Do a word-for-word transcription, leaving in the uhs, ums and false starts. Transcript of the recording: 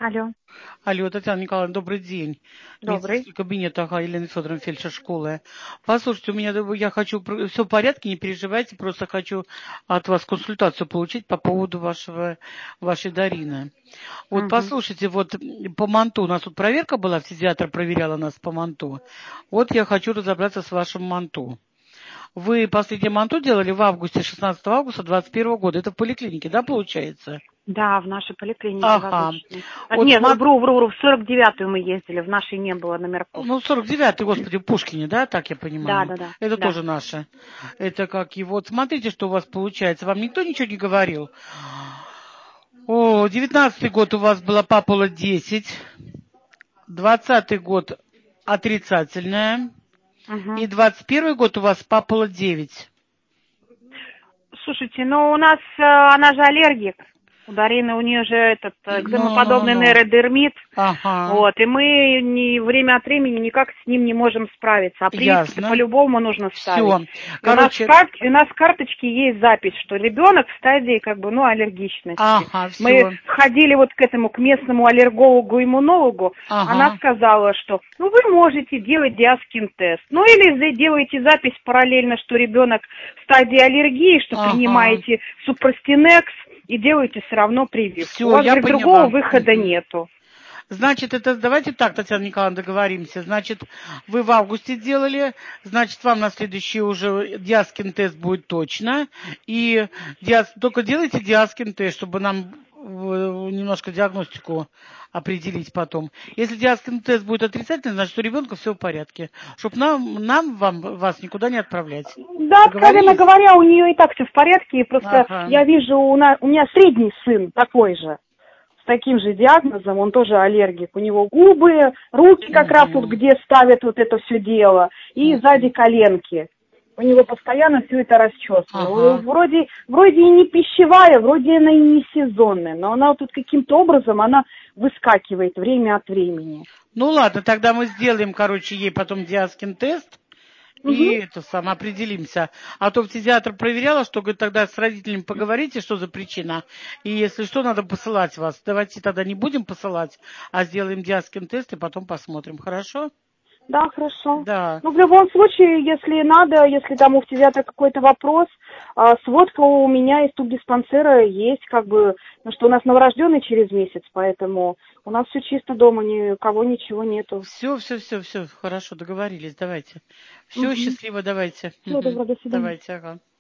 Алло, Алло, Татьяна Николаевна, добрый день. добрый. Медицинский кабинет, ага, Елена Федоровна, фельдшер школы. Послушайте, у меня, я хочу, все в порядке, не переживайте, просто хочу от вас консультацию получить по поводу вашего, вашей Дарины. Вот Мгм. послушайте, вот по манту, у нас тут проверка была, фтизиатр проверяла нас по манту. Вот я хочу разобраться с вашим манту. Вы последнее манту делали в августе, шестнадцатого августа двадцать первого года. Это в поликлинике, да, получается? Да, в нашей поликлинике в Ага. обычной. А, Вот нет, смотрите. вру, вру, вру, в сорок девятую мы ездили, в нашей не было номерков. Ну, сорок девятый, господи, в Пушкине, да, так я Да, понимаю. да, да, Это да. тоже наше. Это как и вот, смотрите, что у вас получается. Вам никто ничего не говорил? О, девятнадцатый год у вас была папула десять, двадцатый год отрицательная, и Мгм. двадцать первый год у вас папула девять. Слушайте, ну у нас, э, она же аллергик. У Дарины, у нее же этот э, Ну, ну, экземоподобный ну. нейродермит. Ага, Вот, и мы не, время от времени никак с ним не можем справиться. А прививку-то ясно. по-любому нужно ставить. Все. И у нас в, Короче, карт, и у нас в карточке есть запись, что ребенок в стадии как бы, ну, аллергичности. ага, Мы все. ходили вот к этому, к местному аллергологу-иммунологу. Она Ага, сказала, что ну вы можете делать диаскин-тест. Ну или за- делаете запись параллельно, что ребенок в стадии аллергии, что ага. принимаете супрастинекс и делаете все равно прививку. У Все, вас, я говорит, другого поняла. выхода Мгм. нету. Значит, это давайте так, Татьяна Николаевна, договоримся. Значит, вы в августе делали, значит, вам на следующий уже Диаскин тест будет точно. И диас... только делайте Диаскин тест, чтобы нам э, немножко диагностику определить потом. Если Диаскин тест будет отрицательный, значит, у ребенка все в порядке. Чтобы нам, нам вам, вас никуда не отправлять. Да, откровенно Договорились? говоря, у нее и так все в порядке, и просто Ага. я вижу, у, на, у меня средний сын такой же, с таким же диагнозом, он тоже аллергик. У него губы, руки как раз вот Угу. где ставят вот это все дело, и сзади Угу. коленки. У него постоянно все это расчесано. У- Ага. Вроде, вроде и не пищевая, вроде она и не сезонная, но она вот тут каким-то образом, она выскакивает время от времени. Ну ладно, тогда мы сделаем, короче, ей потом Диаскин тест. И Угу. это сам определимся. А то фтизиатр проверяла, что, говорит, тогда с родителями поговорите, что за причина. И если что, надо посылать вас. Давайте тогда не будем посылать, а сделаем Диаскин тест и потом посмотрим. Хорошо? Да, хорошо. Да. Ну, в любом случае, если надо, если там у фтизиатра какой-то вопрос, а, сводка у меня из тубдиспансера есть, как бы, ну что у нас новорожденный через месяц, поэтому у нас все чисто дома, никого ничего нету. Все, все, все, все. Хорошо, договорились. Давайте. Все, Угу. счастливо, давайте. Всего Мгм. доброго, до свидания. Давайте, ага.